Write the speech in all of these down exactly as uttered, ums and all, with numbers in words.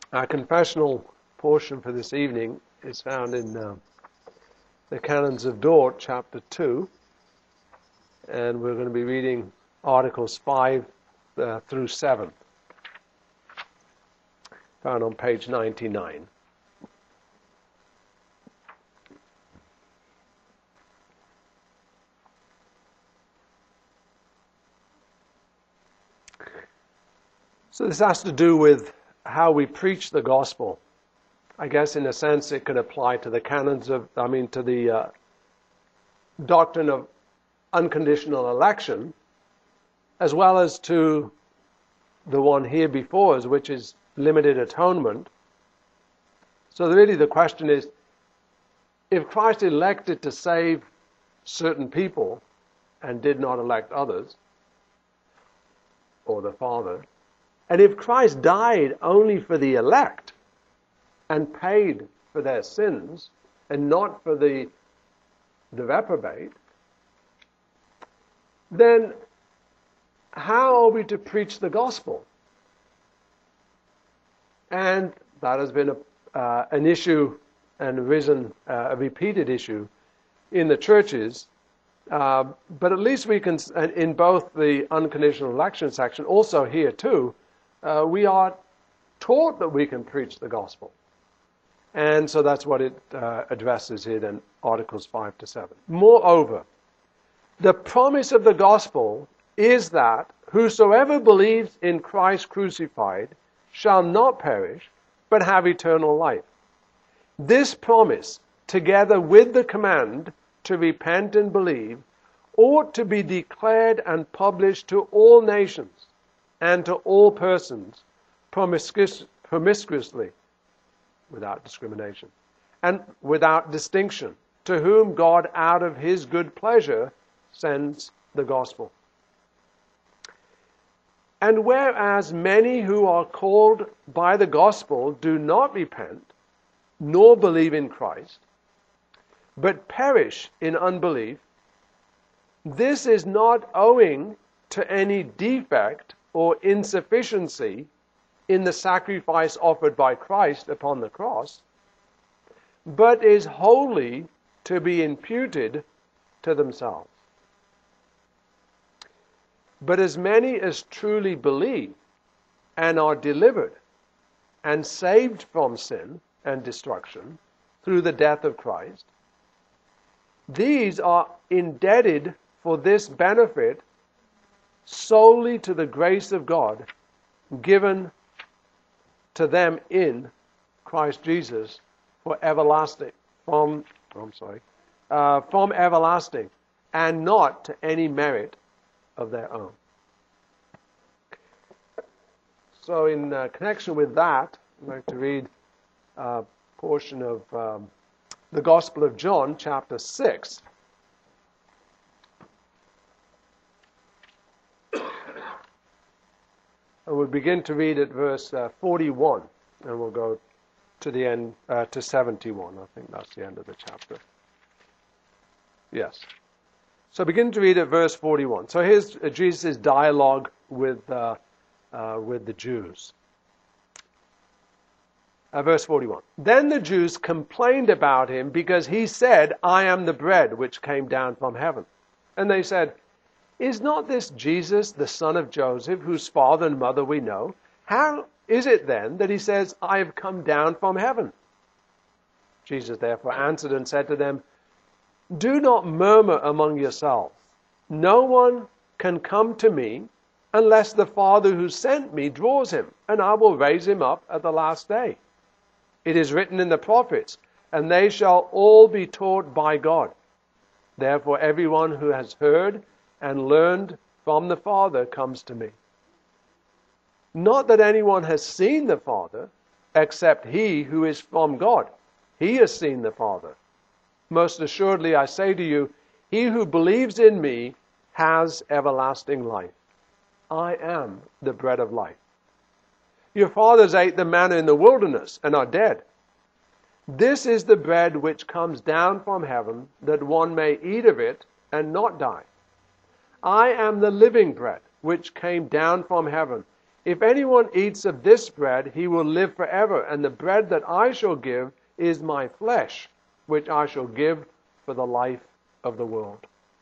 Our confessional portion for this evening is found in uh, the Canons of Dort, chapter two, and we're going to be reading Articles five uh, through seven, found on page ninety-nine. So this has to do with how we preach the gospel. I guess in a sense it could apply to the canons of, I mean to the uh, doctrine of unconditional election, as well as to the one here before us, which is limited atonement. So really the question is, if Christ elected to save certain people and did not elect others, or the Father, and if Christ died only for the elect and paid for their sins and not for the, the reprobate, then how are we to preach the gospel? And that has been a, uh, an issue and arisen, uh, a repeated issue in the churches. Uh, but at least we can, in both the unconditional election section, also here too, Uh, we are taught that we can preach the gospel. And so that's what it uh, addresses here in Articles five to seven. Moreover, the promise of the gospel is that whosoever believes in Christ crucified shall not perish, but have eternal life. This promise, together with the command to repent and believe, ought to be declared and published to all nations, and to all persons promiscuous, promiscuously, without discrimination, and without distinction, to whom God out of his good pleasure sends the gospel. And whereas many who are called by the gospel do not repent, nor believe in Christ, but perish in unbelief, this is not owing to any defect or insufficiency in the sacrifice offered by Christ upon the cross, but is wholly to be imputed to themselves. But as many as truly believe and are delivered and saved from sin and destruction through the death of Christ, these are indebted for this benefit solely to the grace of God given to them in Christ Jesus for everlasting, from, I'm sorry, uh, from everlasting, and not to any merit of their own. So in uh, connection with that, I'd like to read a portion of um, the Gospel of John, chapter six. And we'll begin to read at verse uh, forty-one, and we'll go to the end, uh, to seventy-one. I think that's the end of the chapter. Yes. So begin to read at verse forty-one. So here's uh, Jesus' dialogue with, uh, uh, with the Jews. Uh, verse forty-one. Then the Jews complained about him because he said, I am the bread which came down from heaven. And they said, is not this Jesus, the son of Joseph, whose father and mother we know? How is it then that he says, I have come down from heaven? Jesus therefore answered and said to them, do not murmur among yourselves. No one can come to me unless the Father who sent me draws him, and I will raise him up at the last day. It is written in the prophets, and they shall all be taught by God. Therefore everyone who has heard and learned from the Father comes to me. Not that anyone has seen the Father, except he who is from God. He has seen the Father. Most assuredly I say to you, he who believes in me has everlasting life. I am the bread of life. Your fathers ate the manna in the wilderness and are dead. This is the bread which comes down from heaven, that one may eat of it and not die. I am the living bread which came down from heaven. If anyone eats of this bread, he will live forever, and the bread that I shall give is my flesh, which I shall give for the life of the world."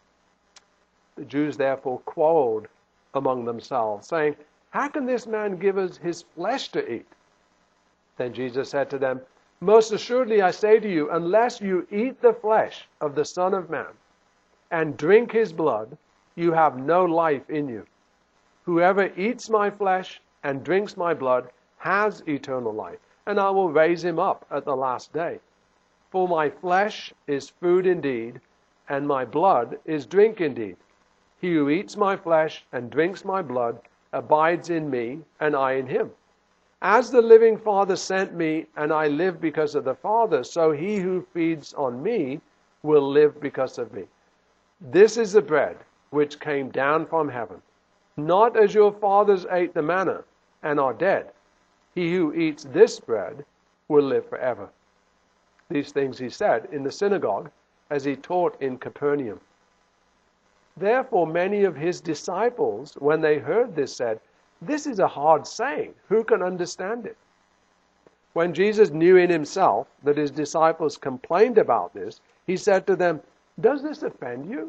The Jews therefore quarreled among themselves, saying, "How can this man give us his flesh to eat?" Then Jesus said to them, "Most assuredly I say to you, unless you eat the flesh of the Son of Man and drink his blood, you have no life in you. Whoever eats my flesh and drinks my blood has eternal life, and I will raise him up at the last day. For my flesh is food indeed, and my blood is drink indeed. He who eats my flesh and drinks my blood abides in me, and I in him. As the living Father sent me, and I live because of the Father, so he who feeds on me will live because of me. This is the bread which came down from heaven, not as your fathers ate the manna and are dead. He who eats this bread will live forever." These things he said in the synagogue as he taught in Capernaum. Therefore many of his disciples, when they heard this, said, "This is a hard saying. Who can understand it?" When Jesus knew in himself that his disciples complained about this, he said to them, "Does this offend you?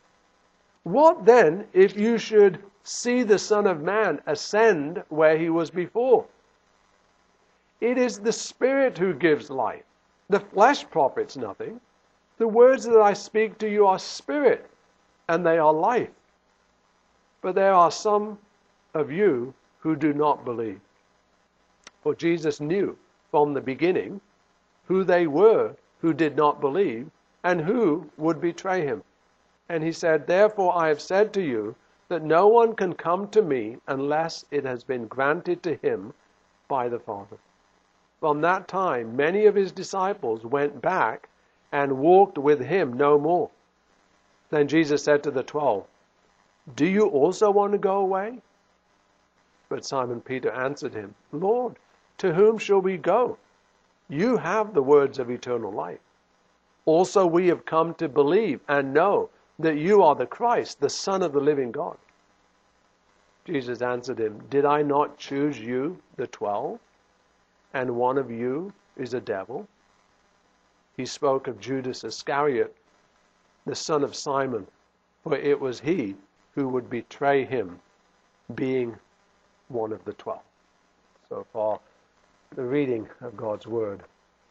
What then if you should see the Son of Man ascend where he was before? It is the Spirit who gives life. The flesh profits nothing. The words that I speak to you are spirit, and they are life. But there are some of you who do not believe." For Jesus knew from the beginning who they were who did not believe and who would betray him. And he said, "Therefore I have said to you that no one can come to me unless it has been granted to him by the Father." From that time, many of his disciples went back and walked with him no more. Then Jesus said to the twelve, "Do you also want to go away?" But Simon Peter answered him, "Lord, to whom shall we go? You have the words of eternal life. Also we have come to believe and know that you are the Christ, the Son of the living God." Jesus answered him, "Did I not choose you, the twelve, and one of you is a devil?" He spoke of Judas Iscariot, the son of Simon, for it was he who would betray him, being one of the twelve. So far, the reading of God's Word.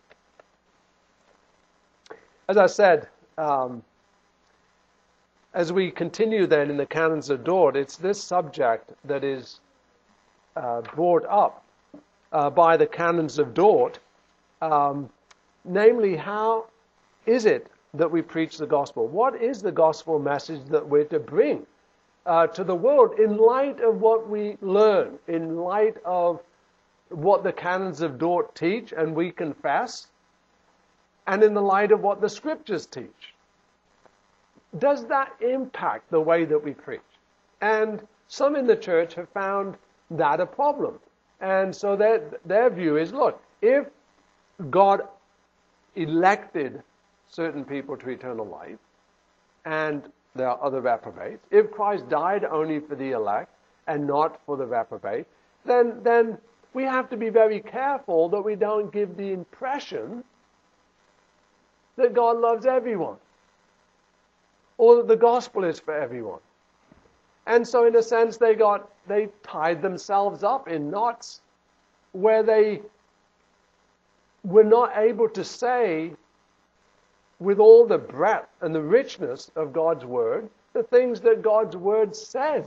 As I said, um, as we continue then in the Canons of Dort, it's this subject that is uh, brought up uh, by the Canons of Dort, um, namely, how is it that we preach the gospel? What is the gospel message that we're to bring uh, to the world in light of what we learn, in light of what the Canons of Dort teach and we confess, and in the light of what the Scriptures teach? Does that impact the way that we preach? And some in the church have found that a problem. And so their, their view is, look, if God elected certain people to eternal life, and there are other reprobates, if Christ died only for the elect and not for the reprobate, then, then we have to be very careful that we don't give the impression that God loves everyone, or that the gospel is for everyone. And so in a sense they got, they tied themselves up in knots where they were not able to say with all the breadth and the richness of God's Word the things that God's Word says,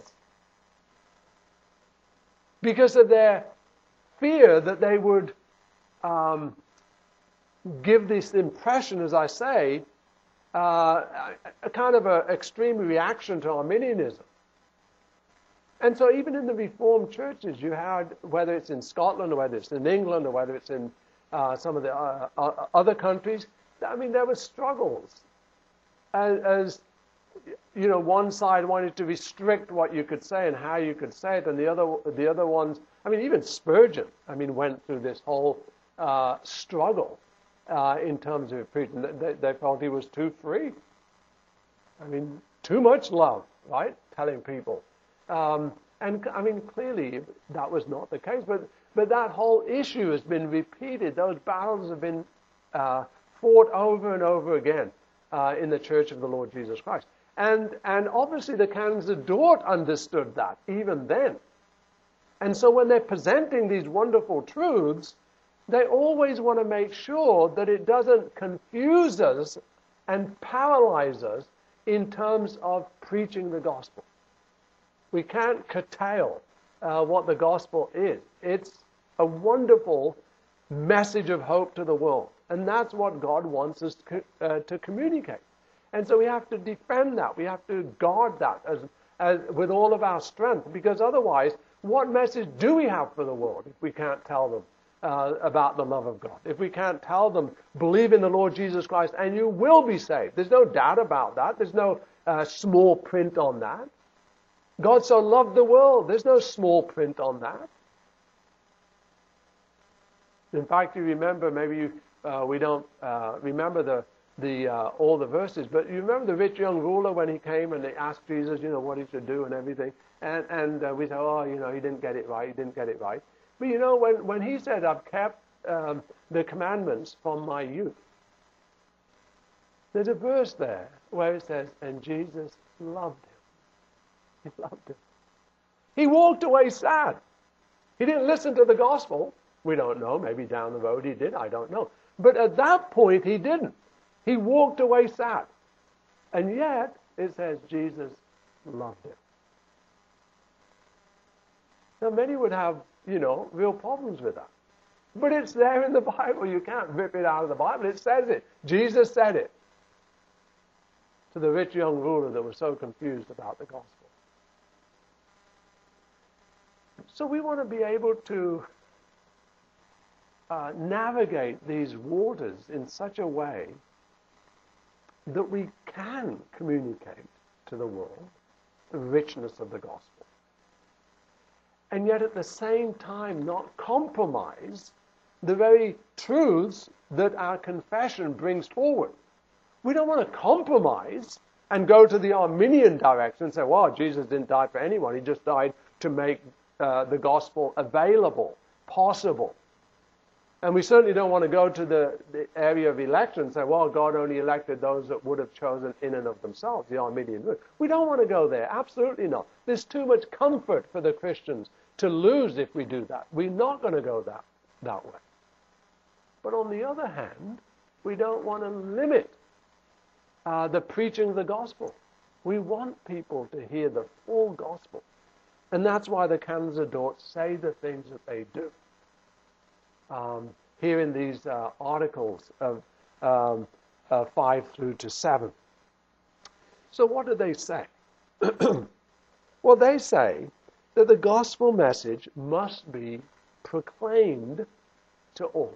because of their fear that they would um, give this impression, as I say, uh, a, a kind of an extreme reaction to Arminianism. And so even in the Reformed churches, you had, whether it's in Scotland or whether it's in England or whether it's in uh, some of the uh, uh, other countries, I mean, there were struggles. As, as, you know, one side wanted to restrict what you could say and how you could say it, and the other, the other ones, I mean, even Spurgeon, I mean, went through this whole uh, struggle uh, in terms of preaching. They, they felt he was too free. I mean, too much love, right? Telling people. Um, And I mean, clearly that was not the case, but, but that whole issue has been repeated. Those battles have been uh, fought over and over again uh, in the Church of the Lord Jesus Christ. And, and obviously the canons of Dort understood that even then. And so when they're presenting these wonderful truths, they always want to make sure that it doesn't confuse us and paralyze us in terms of preaching the gospel. We can't curtail uh, what the gospel is. It's a wonderful message of hope to the world. And that's what God wants us to, uh, to communicate. And so we have to defend that. We have to guard that as, as, with all of our strength. Because otherwise, what message do we have for the world if we can't tell them uh, about the love of God? If we can't tell them, believe in the Lord Jesus Christ and you will be saved. There's no doubt about that. There's no uh, small print on that. God so loved the world. There's no small print on that. In fact, you remember, maybe you, uh, we don't uh, remember the the uh, all the verses, but you remember the rich young ruler when he came and they asked Jesus, you know, what he should do and everything. And, and uh, we say, oh, you know, he didn't get it right, he didn't get it right. But you know, when, when he said, I've kept um, the commandments from my youth, there's a verse there where it says, and Jesus loved him. He loved him. He walked away sad. He didn't listen to the gospel. We don't know. Maybe down the road he did. I don't know. But at that point, he didn't. He walked away sad. And yet, it says Jesus loved him. Now, many would have, you know, real problems with that. But it's there in the Bible. You can't rip it out of the Bible. It says it. Jesus said it to the rich young ruler that was so confused about the gospel. So we want to be able to uh, navigate these waters in such a way that we can communicate to the world the richness of the gospel. And yet at the same time not compromise the very truths that our confession brings forward. We don't want to compromise and go to the Arminian direction and say, well, Jesus didn't die for anyone. He just died to make uh, the gospel available, possible. And we certainly don't want to go to the, the area of election and say, well, God only elected those that would have chosen in and of themselves, the Arminian route. We don't want to go there. Absolutely not. There's too much comfort for the Christians to lose if we do that. We're not going to go that, that way. But on the other hand, we don't want to limit uh, the preaching of the gospel. We want people to hear the full gospel. And that's why the canons of Dort say the things that they do. Um, here in these uh, articles of um, uh, five through to seven. So what do they say? Well, they say that the gospel message must be proclaimed to all.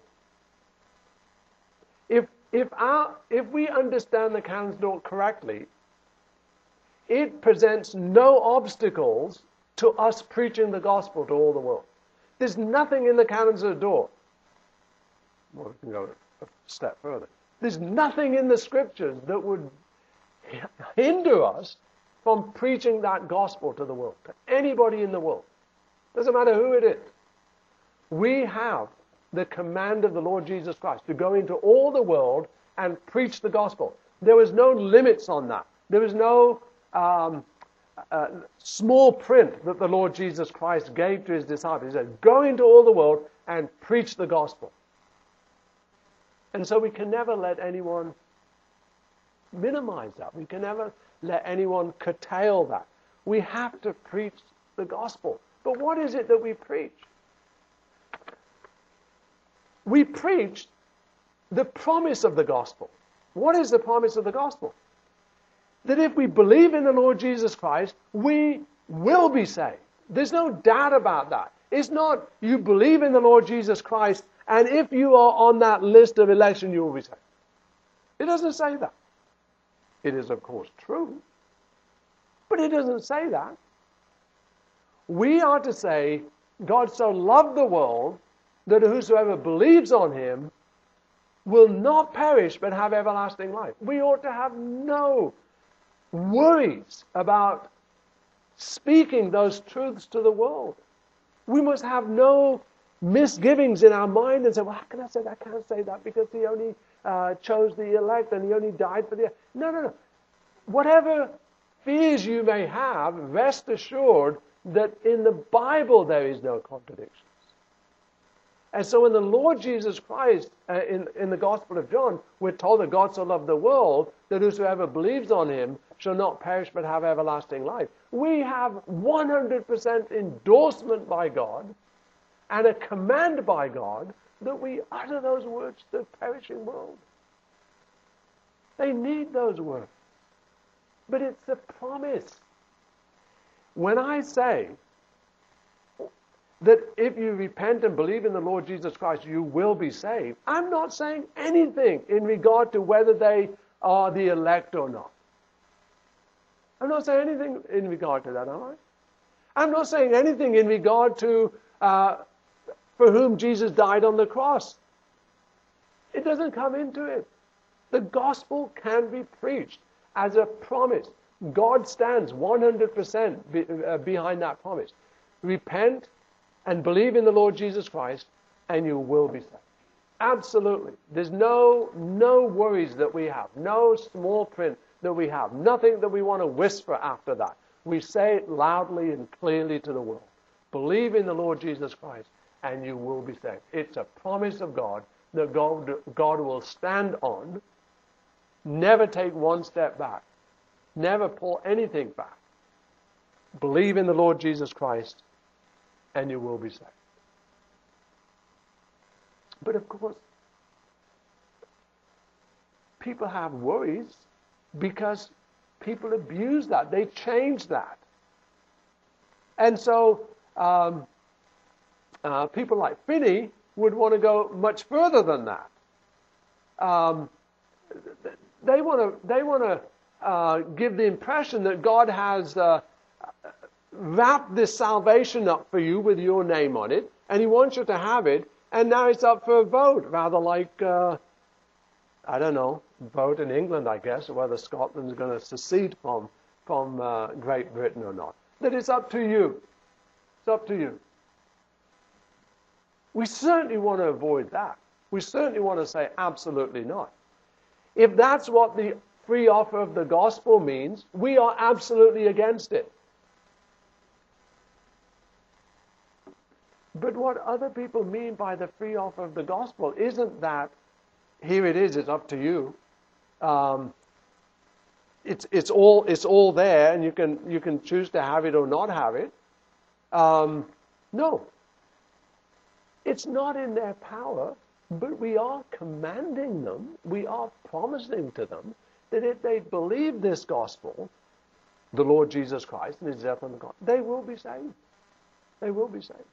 If if our if we understand the canons of Dort correctly, it presents no obstacles to us preaching the gospel to all the world. There's nothing in the canons of Dort. Well, we can go a step further. There's nothing in the scriptures that would hinder us from preaching that gospel to the world, to anybody in the world. Doesn't matter who it is. We have the command of the Lord Jesus Christ to go into all the world and preach the gospel. There was no limits on that. There was no um, uh, small print that the Lord Jesus Christ gave to his disciples. He said, go into all the world and preach the gospel. And so we can never let anyone minimize that. We can never let anyone curtail that. We have to preach the gospel. But what is it that we preach? We preach the promise of the gospel. What is the promise of the gospel? That if we believe in the Lord Jesus Christ, we will be saved. There's no doubt about that. It's not you believe in the Lord Jesus Christ, and if you are on that list of election, you will be saved. It doesn't say that. It is, of course, true. But it doesn't say that. We are to say, God so loved the world that whosoever believes on him will not perish but have everlasting life. We ought to have no worries about speaking those truths to the world. We must have no misgivings in our mind and say, well, how can I say that? I can't say that because he only uh, chose the elect and he only died for the... No, no, no. Whatever fears you may have, rest assured that in the Bible there is no contradiction. And so in the Lord Jesus Christ, uh, in, in the Gospel of John, we're told that God so loved the world that whosoever believes on him shall not perish but have everlasting life. We have one hundred percent endorsement by God and a command by God that we utter those words to the perishing world. They need those words. But it's a promise. When I say that if you repent and believe in the Lord Jesus Christ, you will be saved, I'm not saying anything in regard to whether they are the elect or not. I'm not saying anything in regard to that, am I? I'm not saying anything in regard to uh, for whom Jesus died on the cross. It doesn't come into it. The gospel can be preached as a promise. God stands one hundred percent be, uh, behind that promise. Repent and believe in the Lord Jesus Christ, and you will be saved. Absolutely. There's no, no worries that we have, no small print that we have, nothing that we want to whisper after that. We say it loudly and clearly to the world. Believe in the Lord Jesus Christ, and you will be saved. It's a promise of God that God, God will stand on, never take one step back, never pull anything back. Believe in the Lord Jesus Christ, and you will be saved. But of course, people have worries because people abuse that. They change that. And so um, uh, people like Finney would want to go much further than that. Um, they want to they want to uh, give the impression that God has uh, wrapped this salvation up for you with your name on it, and he wants you to have it, and now it's up for a vote, rather like, uh, I don't know, vote in England, I guess, whether Scotland's going to secede from, from uh, Great Britain or not. That it's up to you. It's up to you. We certainly want to avoid that. We certainly want to say absolutely not. If that's what the free offer of the gospel means, we are absolutely against it. But what other people mean by the free offer of the gospel isn't that, here it is, it's up to you. Um, it's it's all it's all there, and you can you can choose to have it or not have it. Um, no, it's not in their power, but we are commanding them, we are promising to them that if they believe this gospel, the Lord Jesus Christ and his death on the cross, they will be saved. They will be saved.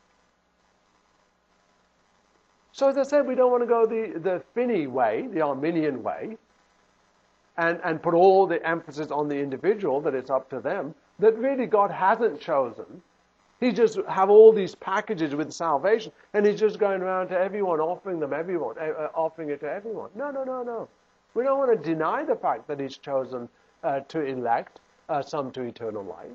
So as I said, we don't want to go the, the Finney way, the Arminian way, and, and put all the emphasis on the individual, that it's up to them, that really God hasn't chosen. He just have all these packages with salvation, and he's just going around to everyone, offering them everyone, uh, offering it to everyone. No, no, no, no. We don't want to deny the fact that he's chosen uh, to elect uh, some to eternal life.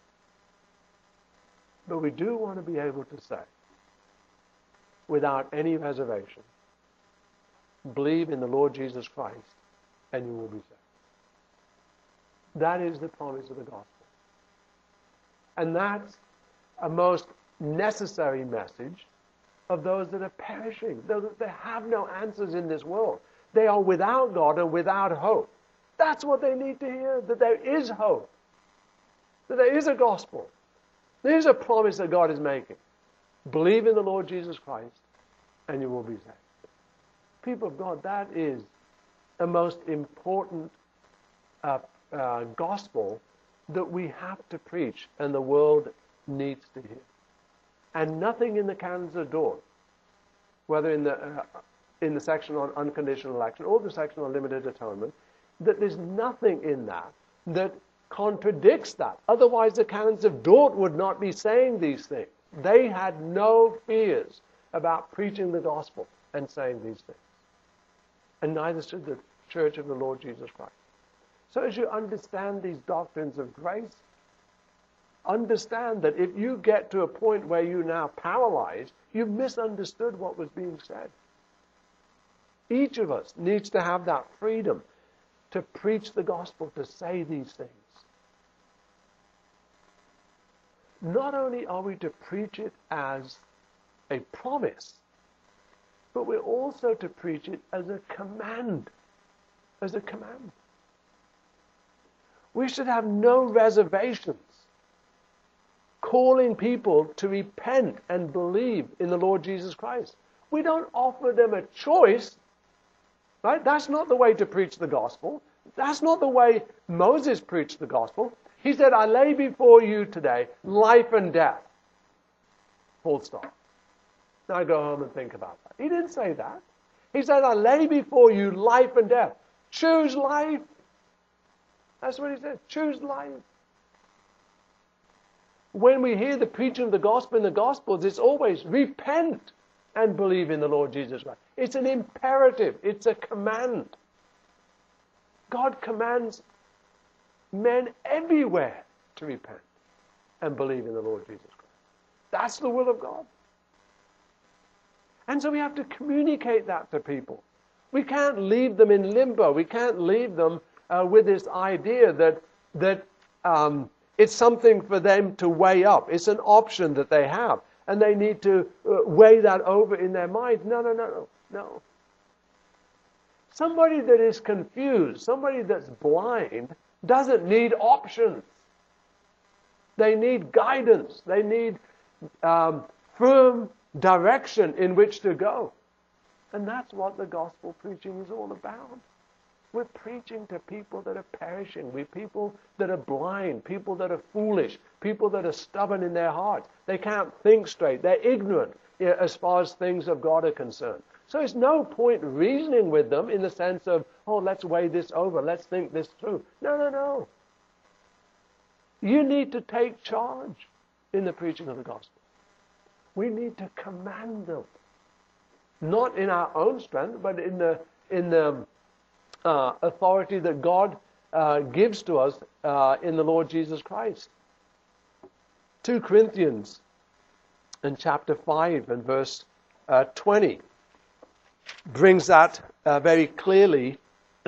But we do want to be able to say, without any reservation, believe in the Lord Jesus Christ, and you will be saved. That is the promise of the gospel. And that's a most necessary message of those that are perishing, those that have no answers in this world. They are without God and without hope. That's what they need to hear, that there is hope, that there is a gospel. There is a promise that God is making. Believe in the Lord Jesus Christ, and you will be saved. People of God, that is the most important uh, uh, gospel that we have to preach, and the world needs to hear. And nothing in the canons of Dort, whether in the uh, in the section on unconditional election or the section on limited atonement, that there's nothing in that that contradicts that. Otherwise, the canons of Dort would not be saying these things. They had no fears about preaching the gospel and saying these things. And neither should the Church of the Lord Jesus Christ. So as you understand these doctrines of grace, understand that if you get to a point where you're now paralyzed, you've misunderstood what was being said. Each of us needs to have that freedom to preach the gospel, to say these things. Not only are we to preach it as a promise, but we're also to preach it as a command. As a command. We should have no reservations calling people to repent and believe in the Lord Jesus Christ. We don't offer them a choice, right? That's not the way to preach the gospel. That's not the way Moses preached the gospel. He said, I lay before you today life and death. Full stop. Now go home and think about that. He didn't say that. He said, I lay before you life and death. Choose life. That's what he said. Choose life. When we hear the preaching of the gospel in the Gospels, it's always repent and believe in the Lord Jesus Christ. It's an imperative. It's a command. God commands men everywhere to repent and believe in the Lord Jesus Christ. That's the will of God. And so we have to communicate that to people. We can't leave them in limbo. We can't leave them uh, with this idea that that um, it's something for them to weigh up. It's an option that they have. And they need to uh, weigh that over in their mind. No, no, no, no, no. Somebody that is confused, somebody that's blind, doesn't need options. They need guidance. They need um, firm direction in which to go. And that's what the gospel preaching is all about. We're preaching to people that are perishing. We're people that are blind, people that are foolish, people that are stubborn in their hearts. They can't think straight. They're ignorant as far as things of God are concerned. So it's no point reasoning with them in the sense of, oh, let's weigh this over, let's think this through. No, no, no. You need to take charge in the preaching of the gospel. We need to command them. Not in our own strength, but in the in the uh, authority that God uh, gives to us uh, in the Lord Jesus Christ. Second Corinthians in chapter five and verse uh, twenty brings that uh, very clearly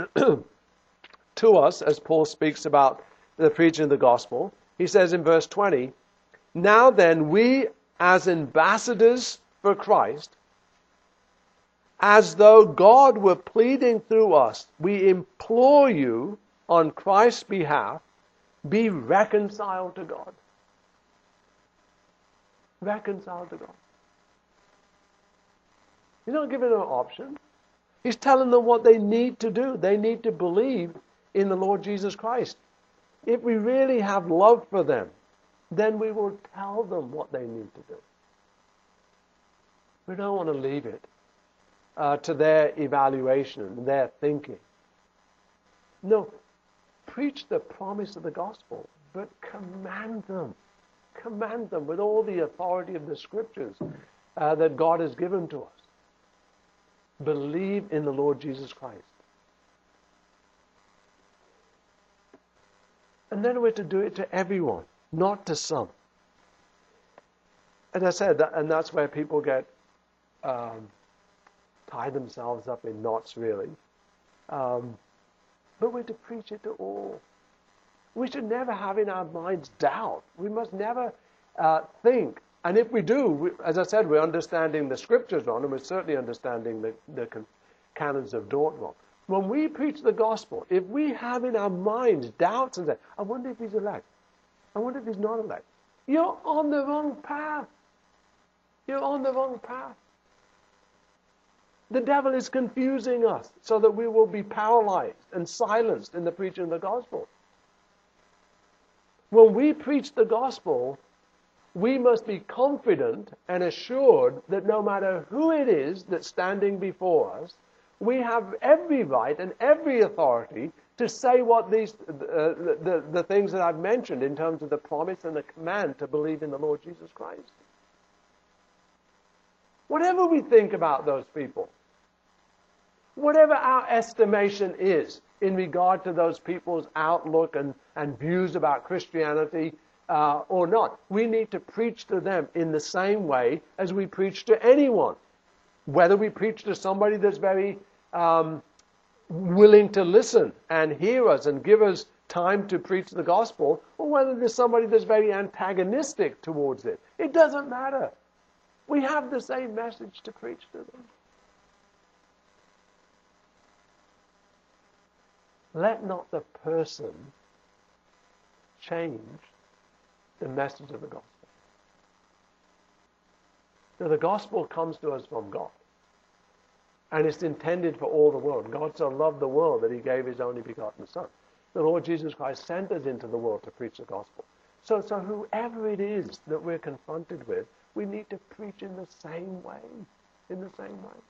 to us as Paul speaks about the preaching of the gospel. He says in verse twenty, now then we as ambassadors for Christ, as though God were pleading through us, we implore you on Christ's behalf, be reconciled to God. Reconciled to God. He's not giving them an option. He's telling them what they need to do. They need to believe in the Lord Jesus Christ. If we really have love for them, then we will tell them what they need to do. We don't want to leave it uh, to their evaluation and their thinking. No, preach the promise of the gospel, but command them. Command them with all the authority of the scriptures uh, that God has given to us. Believe in the Lord Jesus Christ. And then we're to do it to everyone, not to some. As I said, that, and that's where people get um, tie themselves up in knots, really. Um, but we're to preach it to all. We should never have in our minds doubt. We must never uh, think. And if we do, we, as I said, we're understanding the scriptures wrong, and we're certainly understanding the, the canons of Dort wrong. When we preach the gospel, if we have in our minds doubts and say, I wonder if he's elect. I wonder if he's not elect. You're on the wrong path. You're on the wrong path. The devil is confusing us so that we will be paralyzed and silenced in the preaching of the gospel. When we preach the gospel, we must be confident and assured that no matter who it is that's standing before us, we have every right and every authority to say what these uh, the, the, the things that I've mentioned in terms of the promise and the command to believe in the Lord Jesus Christ. Whatever we think about those people, whatever our estimation is in regard to those people's outlook and, and views about Christianity, uh, or not. We need to preach to them in the same way as we preach to anyone. Whether we preach to somebody that's very um, willing to listen and hear us and give us time to preach the gospel, or whether there's somebody that's very antagonistic towards it. It doesn't matter. We have the same message to preach to them. Let not the person change the message of the gospel. Now, the gospel comes to us from God. And it's intended for all the world. God so loved the world that he gave his only begotten Son. The Lord Jesus Christ sent us into the world to preach the gospel. So, so whoever it is that we're confronted with, we need to preach in the same way. In the same way.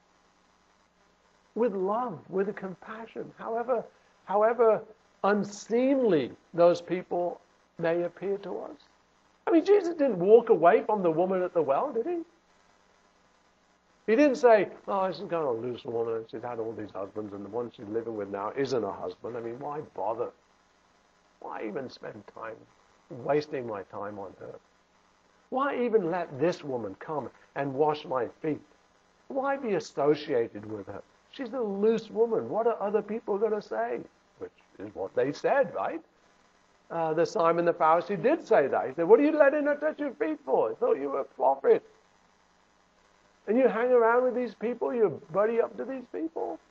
With love, with compassion, however, however unseemly those people may appear to us. I mean, Jesus didn't walk away from the woman at the well, did he? He didn't say, oh, this is kind of a loose woman. She's had all these husbands, and the one she's living with now isn't a husband. I mean, why bother? Why even spend time wasting my time on her? Why even let this woman come and wash my feet? Why be associated with her? She's a loose woman. What are other people going to say? Which is what they said, right? Uh, the Simon the Pharisee did say that. He said, what are you letting her touch your feet for? I thought you were a prophet. And you hang around with these people? You buddy up to these people?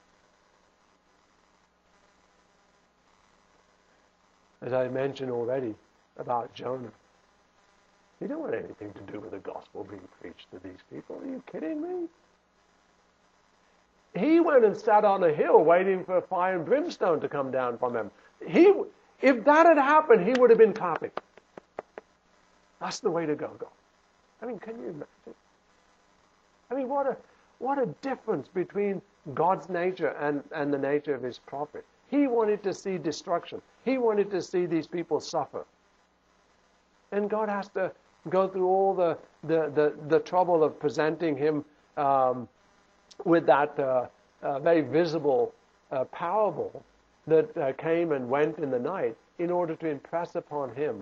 As I mentioned already about Jonah, he didn't want anything to do with the gospel being preached to these people. Are you kidding me? He went and sat on a hill waiting for fire and brimstone to come down from him. He, if that had happened, he would have been clapping. That's the way to go, God. I mean, can you imagine? I mean, what a what a difference between God's nature and, and the nature of his prophet. He wanted to see destruction. He wanted to see these people suffer. And God has to go through all the, the, the, the trouble of presenting him um, with that uh, uh, very visible uh, parable that uh, came and went in the night in order to impress upon him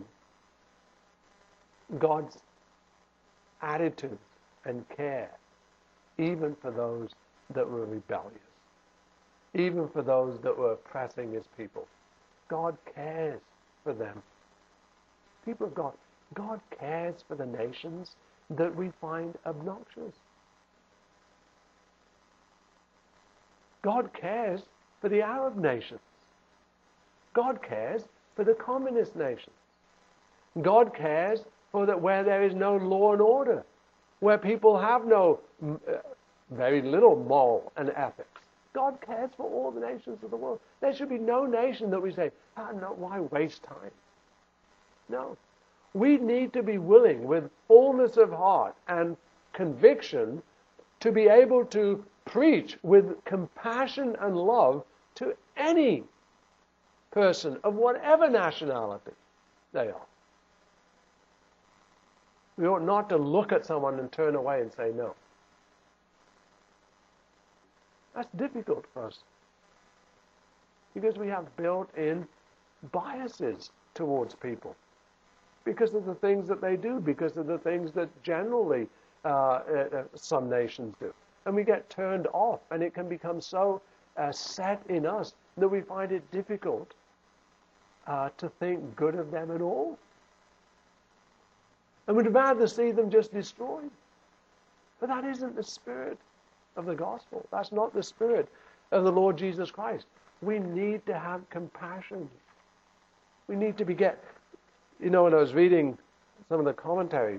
God's attitude and care, even for those that were rebellious, even for those that were oppressing his people. God cares for them. People of God, God cares for the nations that we find obnoxious. God cares for the Arab nations. God cares for the communist nations. God cares for that where there is no law and order, where people have no, uh, very little moral and ethics. God cares for all the nations of the world. There should be no nation that we say, ah, no, why waste time? No. We need to be willing, with fullness of heart and conviction, to be able to preach with compassion and love to any person of whatever nationality they are. We ought not to look at someone and turn away and say no. That's difficult for us because we have built-in biases towards people because of the things that they do, because of the things that generally uh, uh, some nations do. And we get turned off, and it can become so uh, set in us that we find it difficult uh, to think good of them at all. And we'd rather see them just destroyed. But that isn't the spirit of the gospel. That's not the spirit of the Lord Jesus Christ. We need to have compassion. We need to be get. You know, when I was reading some of the commentaries,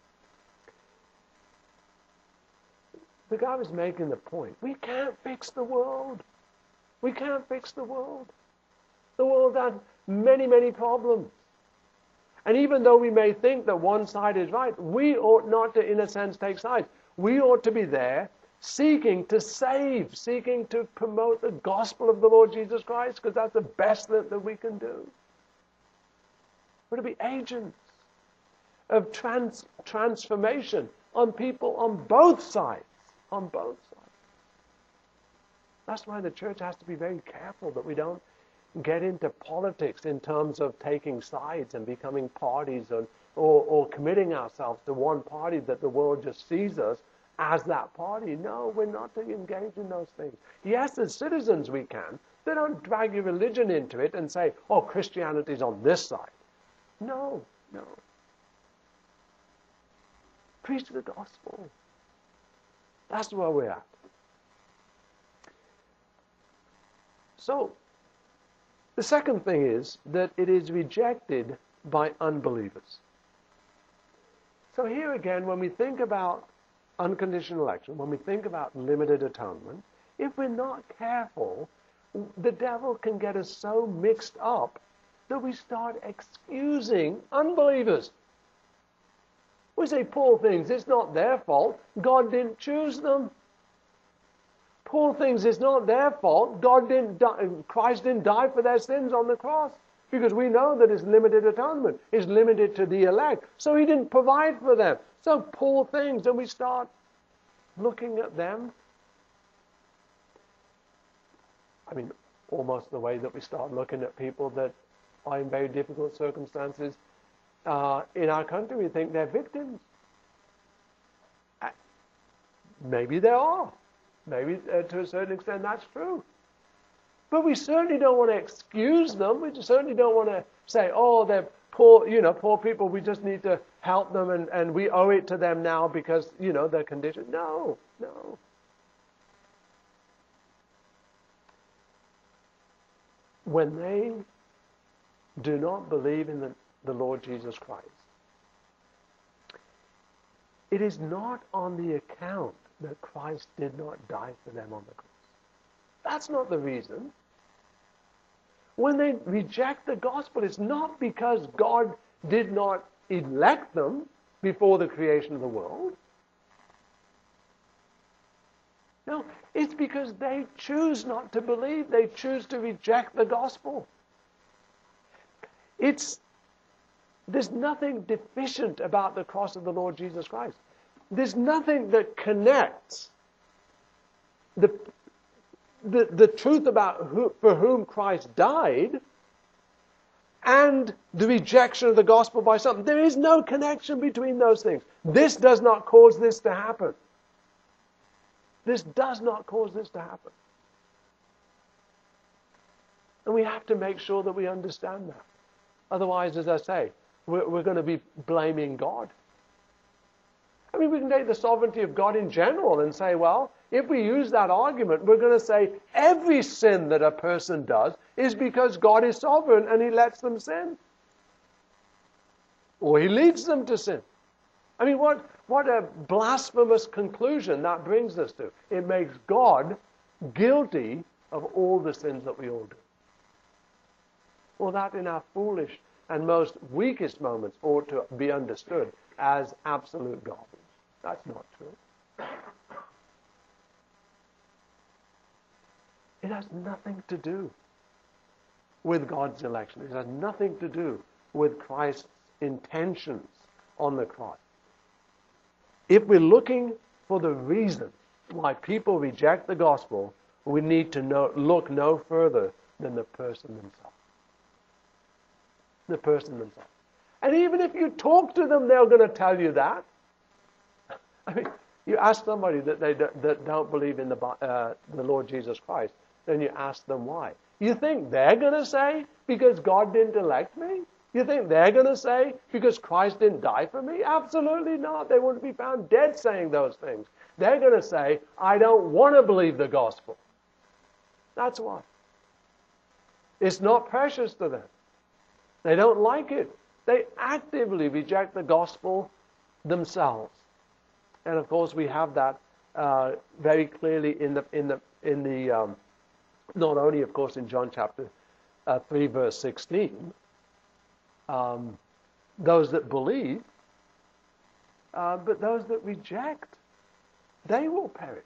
the guy was making the point. We can't fix the world. We can't fix the world. The world has many, many problems. And even though we may think that one side is right, we ought not to, in a sense, take sides. We ought to be there seeking to save, seeking to promote the gospel of the Lord Jesus Christ, because that's the best that, that we can do. We're to be agents of trans, transformation on people on both sides. On both sides. That's why the church has to be very careful that we don't get into politics in terms of taking sides and becoming parties and, or, or committing ourselves to one party that the world just sees us as that party. No, we're not to engage in those things. Yes, as citizens we can. They don't drag your religion into it and say, oh, Christianity's on this side. No, no. Preach the gospel. That's where we're at. So, the second thing is that it is rejected by unbelievers. So here again, when we think about unconditional election, when we think about limited atonement, if we're not careful, the devil can get us so mixed up that we start excusing unbelievers. We say, poor things, it's not their fault. God didn't choose them. Poor things, it's not their fault. God didn't die, Christ didn't die for their sins on the cross. Because we know that his limited atonement is limited to the elect. So he didn't provide for them. So poor things, and we start looking at them. I mean, almost the way that we start looking at people that are in very difficult circumstances. Uh, in our country, we think they're victims. Uh, maybe they are. Maybe uh, to a certain extent that's true. But we certainly don't want to excuse them. We certainly don't want to say, oh, they're poor, you know, poor people. We just need to help them and, and we owe it to them now because, you know, their condition. No, no. When they do not believe in the, the Lord Jesus Christ, it is not on the account that Christ did not die for them on the cross. That's not the reason. When they reject the gospel, it's not because God did not elect them before the creation of the world. No, it's because they choose not to believe. They choose to reject the gospel. It's, there's nothing deficient about the cross of the Lord Jesus Christ. There's nothing that connects the, the, the truth about who, for whom Christ died and the rejection of the gospel by some. There is no connection between those things. This does not cause this to happen. This does not cause this to happen. And we have to make sure that we understand that. Otherwise, as I say, we're, we're going to be blaming God. I mean, we can take the sovereignty of God in general and say, well, if we use that argument, we're going to say every sin that a person does is because God is sovereign and he lets them sin. Or he leads them to sin. I mean, what, what a blasphemous conclusion that brings us to. It makes God guilty of all the sins that we all do. Well, that in our foolish and most weakest moments ought to be understood as absolute garbage. That's not true. It has nothing to do with God's election. It has nothing to do with Christ's intentions on the cross. If we're looking for the reason why people reject the gospel, we need to know, look no further than the person themselves. The person themselves. And even if you talk to them, they're going to tell you that. I mean, you ask somebody that they do, that don't believe in the uh, the Lord Jesus Christ, then you ask them why. You think they're going to say, because God didn't elect me? You think they're going to say, because Christ didn't die for me? Absolutely not. They wouldn't be found dead saying those things. They're going to say, I don't want to believe the gospel. That's why. It's not precious to them. They don't like it. They actively reject the gospel themselves. And of course, we have that uh, very clearly in the in the in the um, not only, of course, in John chapter uh, three, verse sixteen. Um, those that believe, uh, but those that reject, they will perish.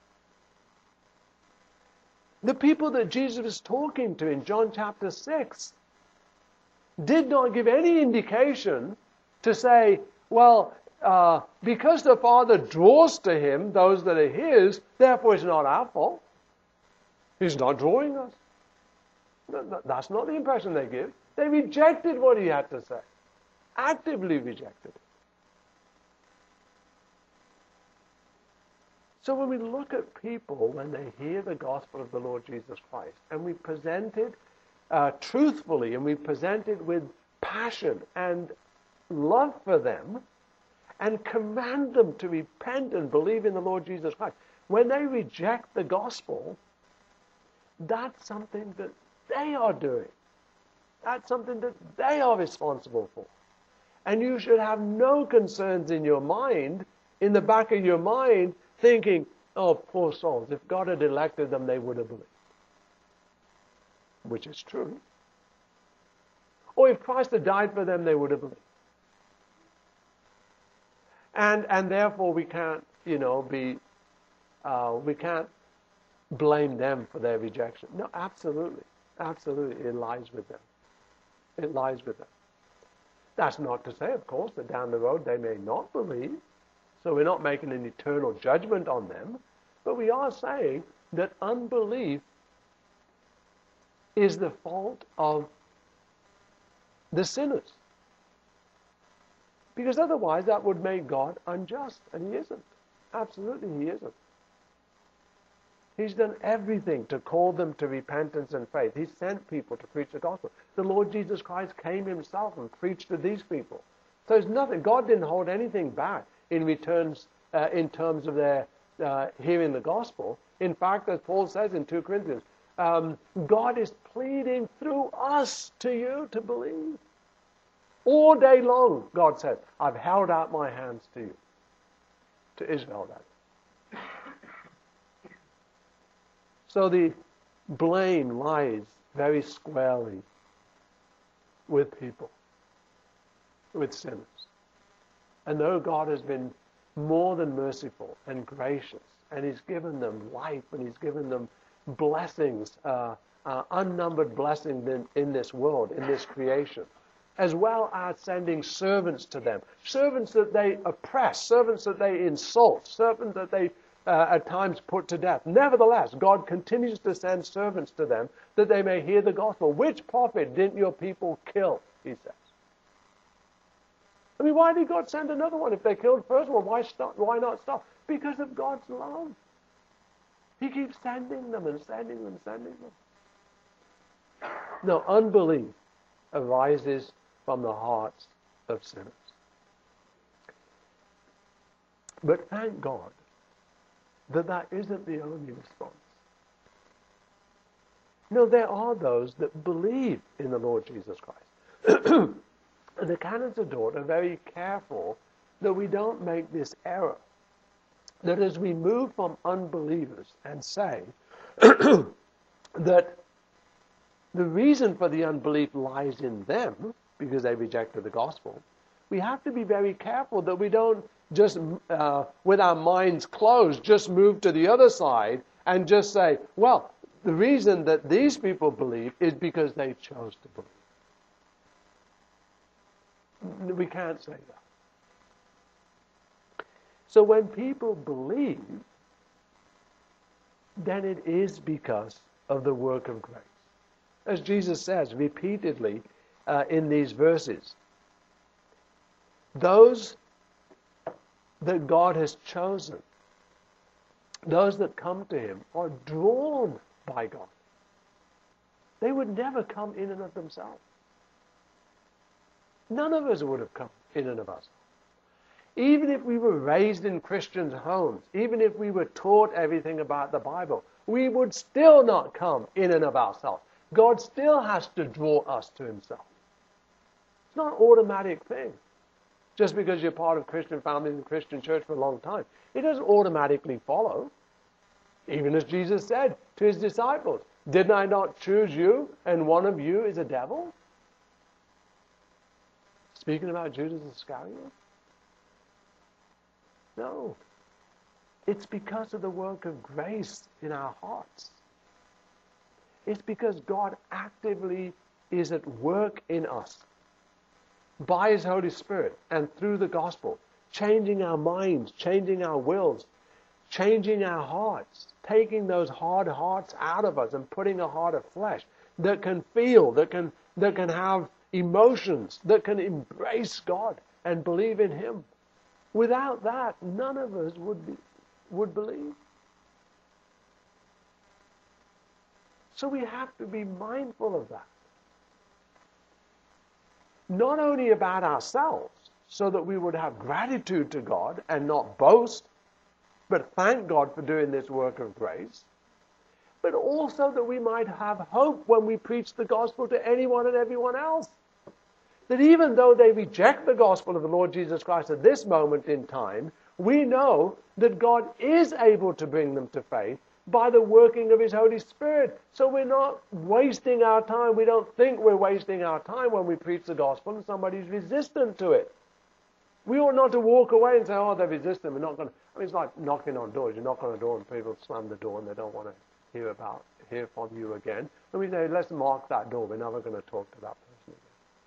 The people that Jesus was talking to in John chapter six did not give any indication to say, well, uh, because the Father draws to him those that are his, therefore it's not our fault. He's not drawing us. That's not the impression they give. They rejected what he had to say. Actively rejected it. So when we look at people, when they hear the gospel of the Lord Jesus Christ, and we present it uh, truthfully, and we present it with passion and love for them, and command them to repent and believe in the Lord Jesus Christ, when they reject the gospel, that's something that they are doing. That's something that they are responsible for. And you should have no concerns in your mind, in the back of your mind, thinking, oh, poor souls, if God had elected them, they would have believed. Which is true. Or if Christ had died for them, they would have believed. And and therefore we can't, you know, be, uh, we can't blame them for their rejection. No, absolutely. Absolutely. It lies with them. It lies with them. That's not to say, of course, that down the road they may not believe. So we're not making an eternal judgment on them. But we are saying that unbelief is the fault of the sinners. Because otherwise that would make God unjust. And he isn't. Absolutely he isn't. He's done everything to call them to repentance and faith. He sent people to preach the gospel. The Lord Jesus Christ came himself and preached to these people. So there's nothing. God didn't hold anything back in returns, uh, in terms of their uh, hearing the gospel. In fact, as Paul says in Second Corinthians, um, God is pleading through us to you to believe. All day long, God said, I've held out my hands to you. To Israel, that is. So the blame lies very squarely with people, with sinners. And though God has been more than merciful and gracious, and he's given them life, and he's given them blessings, uh, uh, unnumbered blessings in, in this world, in this creation, as well as sending servants to them, servants that they oppress, servants that they insult, servants that they Uh, at times put to death. Nevertheless, God continues to send servants to them that they may hear the gospel. Which prophet didn't your people kill, he says. I mean, why did God send another one? If they killed the first one, why, stop, why not stop? Because of God's love. He keeps sending them and sending them and sending them. No, unbelief arises from the hearts of sinners. But thank God that that isn't the only response. No, there are those that believe in the Lord Jesus Christ. And the canons of Dort are very careful that we don't make this error. That as we move from unbelievers and say that the reason for the unbelief lies in them, because they rejected the gospel, we have to be very careful that we don't just, uh, with our minds closed, just move to the other side and just say, well, the reason that these people believe is because they chose to believe. We can't say that. So when people believe, then it is because of the work of grace. As Jesus says repeatedly uh, in these verses, those that God has chosen, those that come to him, are drawn by God. They would never come in and of themselves. None of us would have come in and of us. Even if we were raised in Christian homes, even if we were taught everything about the Bible, we would still not come in and of ourselves. God still has to draw us to himself. It's not an automatic thing. Just because you're part of Christian family and Christian church for a long time, it doesn't automatically follow. Even as Jesus said to his disciples, did I not choose you and one of you is a devil? Speaking about Judas Iscariot? No. It's because of the work of grace in our hearts. It's because God actively is at work in us by his Holy Spirit and through the gospel, changing our minds, changing our wills, changing our hearts, taking those hard hearts out of us and putting a heart of flesh, that can feel, that can, that can have emotions, that can embrace God and believe in Him. Without that, none of us would be, would believe. So we have to be mindful of that. Not only about ourselves, so that we would have gratitude to God and not boast, but thank God for doing this work of grace, but also that we might have hope when we preach the gospel to anyone and everyone else. That even though they reject the gospel of the Lord Jesus Christ at this moment in time, we know that God is able to bring them to faith by the working of His Holy Spirit. So we're not wasting our time. We don't think we're wasting our time when we preach the gospel and somebody's resistant to it. We ought not to walk away and say, oh, they're resistant. We're not going to. I mean, it's like knocking on doors. You knock on a door and people slam the door and they don't want to hear about, hear from you again. And we say, let's mark that door. We're never going to talk to that person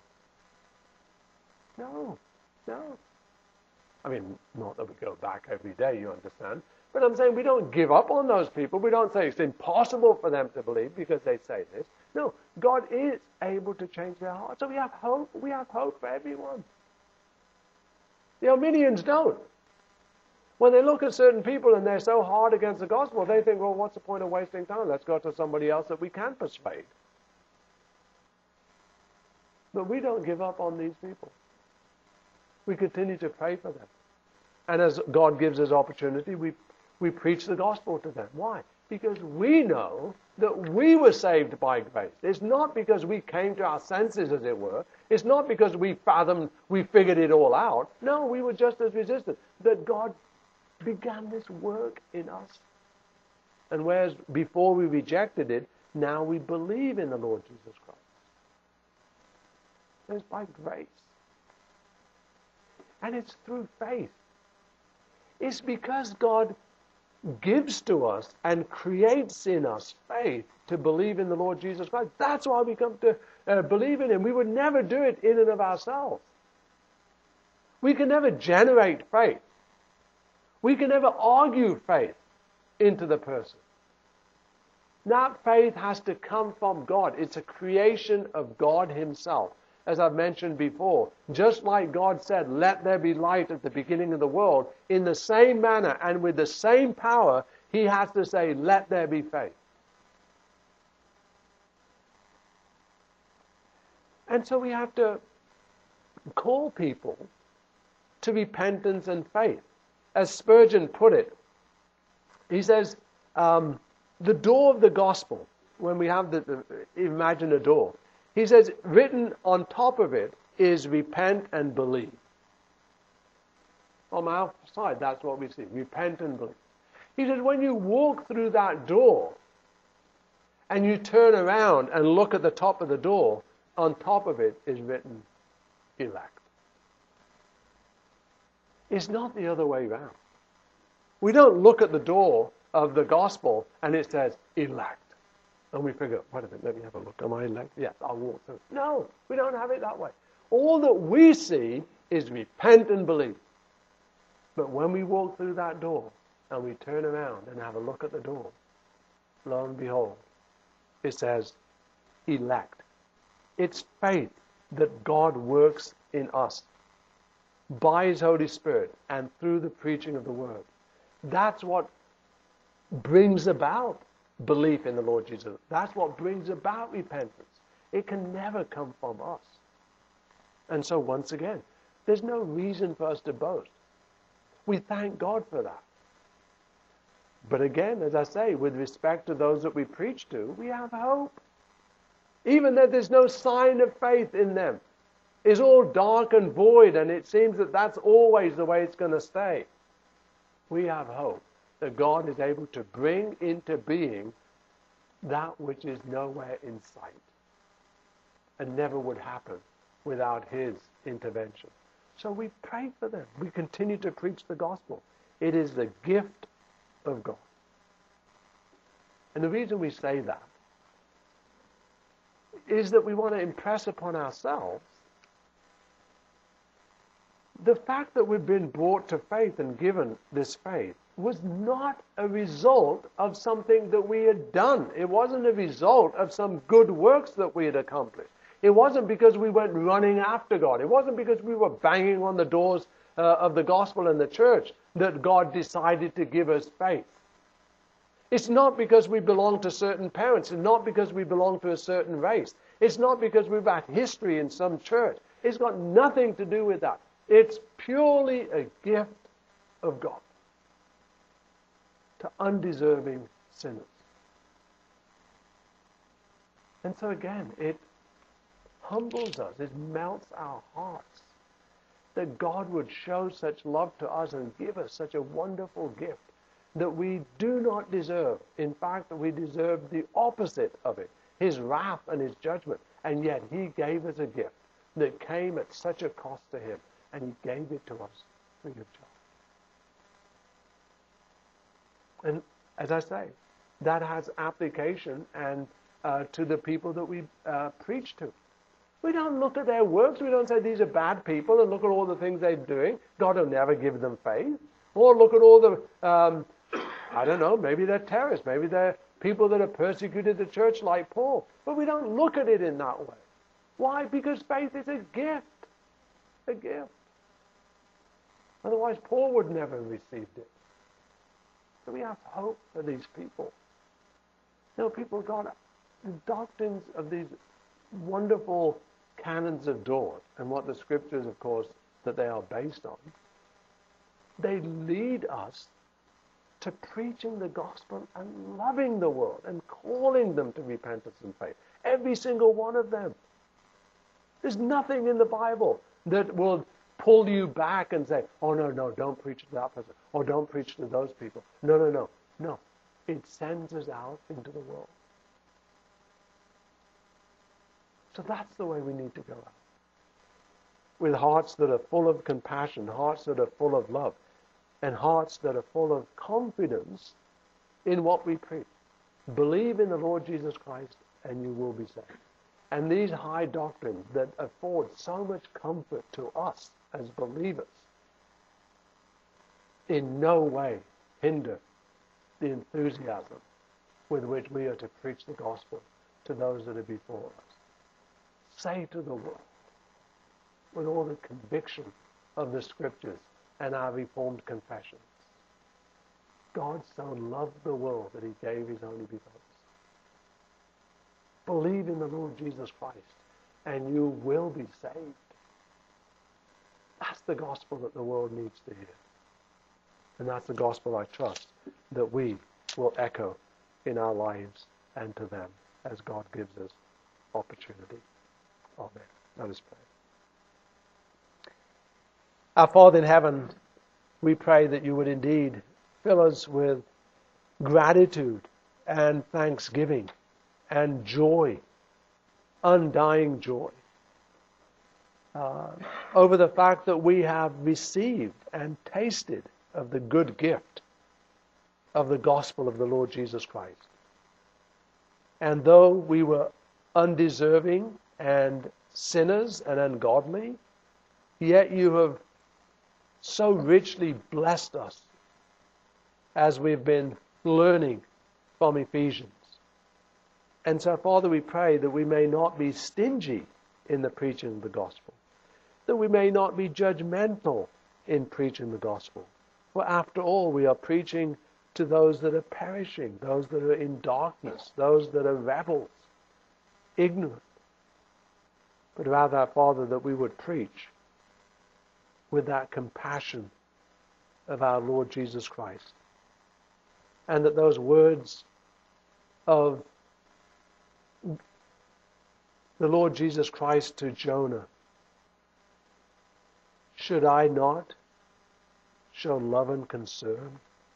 again. No, no. I mean, not that we go back every day, you understand. But I'm saying we don't give up on those people. We don't say it's impossible for them to believe because they say this. No, God is able to change their hearts. So we have hope. We have hope for everyone. The Arminians don't. When they look at certain people and they're so hard against the gospel, they think, well, what's the point of wasting time? Let's go to somebody else that we can persuade. But we don't give up on these people. We continue to pray for them. And as God gives us opportunity, we, we preach the gospel to them. Why? Because we know that we were saved by grace. It's not because we came to our senses, as it were. It's not because we fathomed, we figured it all out. No, we were just as resistant. That God began this work in us. And whereas before we rejected it, now we believe in the Lord Jesus Christ. It's by grace. And it's through faith. It's because God gives to us and creates in us faith to believe in the Lord Jesus Christ. That's why we come to uh, believe in Him. We would never do it in and of ourselves. We can never generate faith. We can never argue faith into the person. That faith has to come from God. It's a creation of God Himself. As I've mentioned before, just like God said, let there be light at the beginning of the world, in the same manner and with the same power, He has to say, let there be faith. And so we have to call people to repentance and faith. As Spurgeon put it, he says, um, the door of the gospel, when we have the, the imagine a door, he says, written on top of it is repent and believe. On my outside, that's what we see. Repent and believe. He says, when you walk through that door and you turn around and look at the top of the door, on top of it is written elect. It's not the other way around. We don't look at the door of the gospel and it says elect. And we figure, wait a minute, let me have a look. Am I elect? Yes, I'll walk through. No, we don't have it that way. All that we see is repent and believe. But when we walk through that door and we turn around and have a look at the door, lo and behold, it says elect. It's faith that God works in us by His Holy Spirit and through the preaching of the Word. That's what brings about belief in the Lord Jesus. That's what brings about repentance. It can never come from us. And so once again, there's no reason for us to boast. We thank God for that. But again, as I say, with respect to those that we preach to, we have hope. Even though there's no sign of faith in them. It's all dark and void, and it seems that that's always the way it's going to stay. We have hope that God is able to bring into being that which is nowhere in sight and never would happen without His intervention. So we pray for them. We continue to preach the gospel. It is the gift of God. And the reason we say that is that we want to impress upon ourselves the fact that we've been brought to faith and given this faith was not a result of something that we had done. It wasn't a result of some good works that we had accomplished. It wasn't because we went running after God. It wasn't because we were banging on the doors uh, of the gospel and the church that God decided to give us faith. It's not because we belong to certain parents. It's not because we belong to a certain race. It's not because we've had history in some church. It's got nothing to do with that. It's purely a gift of God to undeserving sinners. And so again, it humbles us. It melts our hearts that God would show such love to us and give us such a wonderful gift that we do not deserve. In fact, we deserve the opposite of it, His wrath and His judgment. And yet He gave us a gift that came at such a cost to Him, and He gave it to us free of charge. And as I say, that has application and uh, to the people that we uh, preach to. We don't look at their works. We don't say these are bad people and look at all the things they're doing. God will never give them faith. Or look at all the, um, I don't know, maybe they're terrorists. Maybe they're people that have persecuted the church like Paul. But we don't look at it in that way. Why? Because faith is a gift. A gift. Otherwise, Paul would never have received it. So we have hope for these people. You know, people got the doctrines of these wonderful canons of Dort and what the scriptures, of course, that they are based on. They lead us to preaching the gospel and loving the world and calling them to repentance and faith. Every single one of them. There's nothing in the Bible that will pull you back and say, oh, no, no, don't preach to that person. Or don't preach to those people. No, no, no. No. It sends us out into the world. So that's the way we need to go out. With hearts that are full of compassion, hearts that are full of love, and hearts that are full of confidence in what we preach. Believe in the Lord Jesus Christ and you will be saved. And these high doctrines that afford so much comfort to us as believers in no way hinder the enthusiasm with which we are to preach the gospel to those that are before us. Say to the world, with all the conviction of the scriptures and our Reformed confessions, God so loved the world that He gave His only begotten Son. Believe in the Lord Jesus Christ and you will be saved. That's the gospel that the world needs to hear. And that's the gospel I trust that we will echo in our lives and to them as God gives us opportunity. Amen. Let us pray. Our Father in heaven, we pray that you would indeed fill us with gratitude and thanksgiving and joy, undying joy, uh, over the fact that we have received and tasted of the good gift of the gospel of the Lord Jesus Christ. And though we were undeserving and sinners and ungodly, yet you have so richly blessed us as we've been learning from Ephesians. And so, Father, we pray that we may not be stingy in the preaching of the gospel, that we may not be judgmental in preaching the gospel. For after all, we are preaching to those that are perishing, those that are in darkness, those that are rebels, ignorant. But rather, Father, that we would preach with that compassion of our Lord Jesus Christ. And that those words of the Lord Jesus Christ to Jonah, should I not show love and concern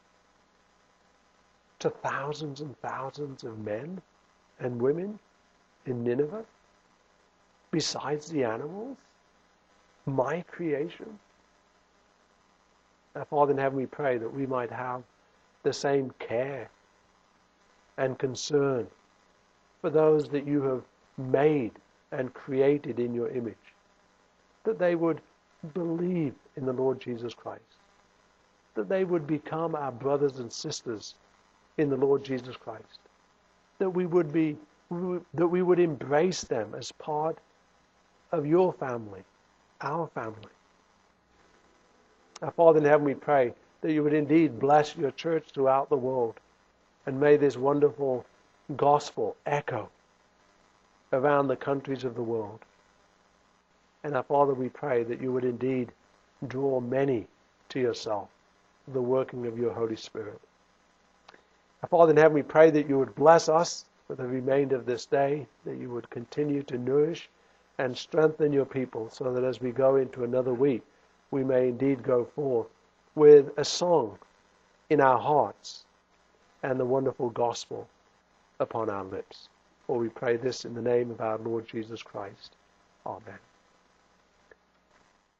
to thousands and thousands of men and women in Nineveh, besides the animals, my creation? Our Father in heaven, we pray that we might have the same care and concern for those that you have made and created in your image, that they would believe in the Lord Jesus Christ, that they would become our brothers and sisters in the Lord Jesus Christ, that we would be, that we would embrace them as part of your family, our family. Our Father in heaven, we pray that you would indeed bless your church throughout the world, and may this wonderful gospel echo around the countries of the world. And our Father, we pray that you would indeed draw many to yourself, the working of your Holy Spirit. Our Father in heaven, we pray that you would bless us for the remainder of this day, that you would continue to nourish and strengthen your people, so that as we go into another week, we may indeed go forth with a song in our hearts and the wonderful gospel upon our lips. For we pray this in the name of our Lord Jesus Christ. Amen.